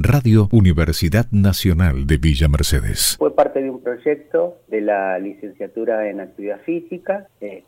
Radio Universidad Nacional de Villa Mercedes. Fue parte de un proyecto de la licenciatura en Actividad Física,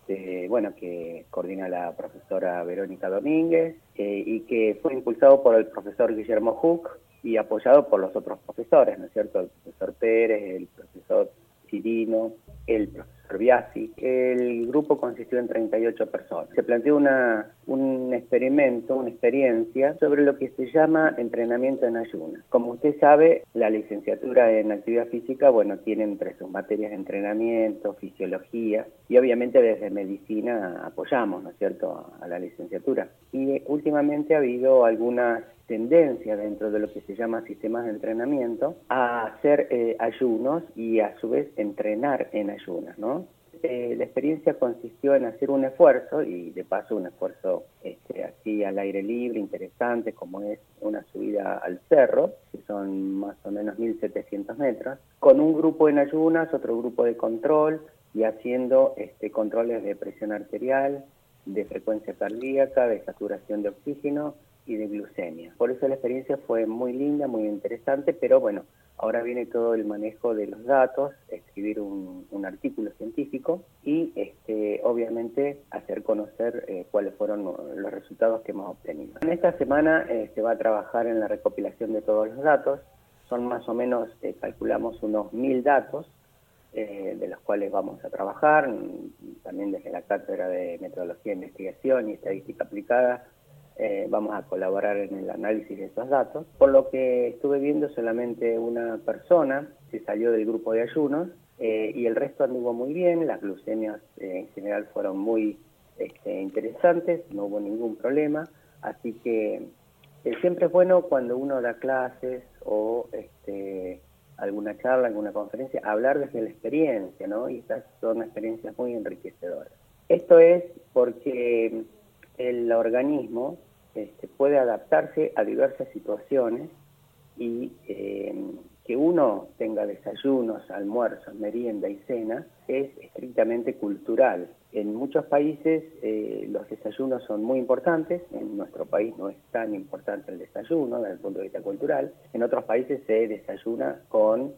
que coordina la profesora Verónica Domínguez, y que fue impulsado por el profesor Guillermo Huck y apoyado por los otros profesores, ¿no es cierto? El profesor Pérez, el profesor Cirino, el profesor Biasi. El grupo consistió en 38 personas. Se planteó un experimento, una experiencia sobre lo que se llama entrenamiento en ayunas. Como usted sabe, la licenciatura en actividad física, tiene entre sus materias entrenamiento, fisiología, y obviamente desde medicina apoyamos, ¿no es cierto?, a la licenciatura. Y últimamente ha habido algunas tendencia dentro de lo que se llama sistemas de entrenamiento a hacer ayunos y a su vez entrenar en ayunas, ¿no? La experiencia consistió en hacer un esfuerzo, y de paso un esfuerzo así al aire libre, interesante, como es una subida al cerro, que son más o menos 1.700 metros, con un grupo en ayunas, otro grupo de control, y haciendo controles de presión arterial, de frecuencia cardíaca, de saturación de oxígeno y de glucemia. Por eso la experiencia fue muy linda, muy interesante, pero ahora viene todo el manejo de los datos, escribir un artículo científico y obviamente hacer conocer cuáles fueron los resultados que hemos obtenido. En esta semana se va a trabajar en la recopilación de todos los datos, son más o menos, calculamos unos 1.000 datos, de los cuales vamos a trabajar, también desde la Cátedra de Metodología de Investigación y Estadística Aplicada. Vamos a colaborar en el análisis de esos datos. Por lo que estuve viendo, solamente una persona se salió del grupo de ayunos y el resto anduvo muy bien. Las glucemias en general fueron muy interesantes, no hubo ningún problema. Así que siempre es bueno cuando uno da clases o alguna charla, alguna conferencia, hablar desde la experiencia, ¿no? Y estas son experiencias muy enriquecedoras. Esto es porque el organismo puede adaptarse a diversas situaciones y que uno tenga desayunos, almuerzos, merienda y cena es estrictamente cultural. En muchos países los desayunos son muy importantes, en nuestro país no es tan importante el desayuno desde el punto de vista cultural, en otros países se desayuna con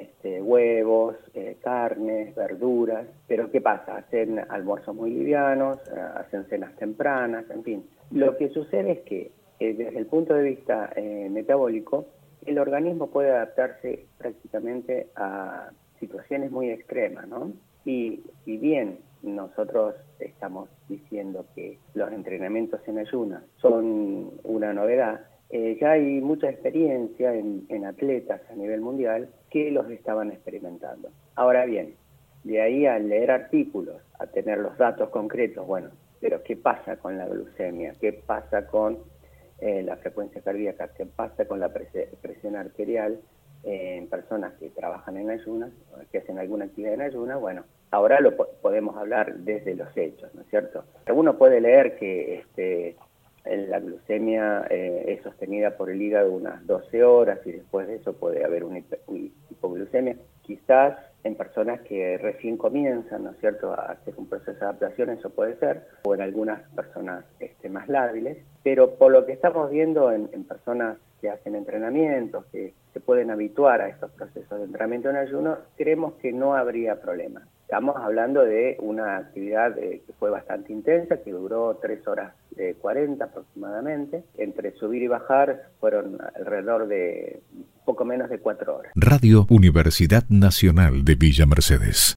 huevos, carnes, verduras, pero ¿qué pasa? Hacen almuerzos muy livianos, hacen cenas tempranas, en fin. Lo que sucede es que desde el punto de vista metabólico, el organismo puede adaptarse prácticamente a situaciones muy extremas, ¿no? Y si bien nosotros estamos diciendo que los entrenamientos en ayunas son una novedad, ya hay mucha experiencia en atletas a nivel mundial que los estaban experimentando. Ahora bien, de ahí a leer artículos, a tener los datos concretos, pero ¿qué pasa con la glucemia? ¿Qué pasa con la frecuencia cardíaca? ¿Qué pasa con la presión arterial en personas que trabajan en ayunas, que hacen alguna actividad en ayunas? Ahora lo podemos hablar desde los hechos, ¿no es cierto? Uno puede leer que la glucemia es sostenida por el hígado unas 12 horas y después de eso puede haber una hipoglucemia. Quizás en personas que recién comienzan, ¿no es cierto?, a hacer un proceso de adaptación, eso puede ser, o en algunas personas más lábiles, pero por lo que estamos viendo en personas que hacen entrenamientos, que se pueden habituar a estos procesos de entrenamiento en ayuno, creemos que no habría problema. Estamos hablando de una actividad que fue bastante intensa, que duró 3 horas 40 aproximadamente. Entre subir y bajar fueron alrededor de poco menos de 4 horas. Radio Universidad Nacional de Villa Mercedes.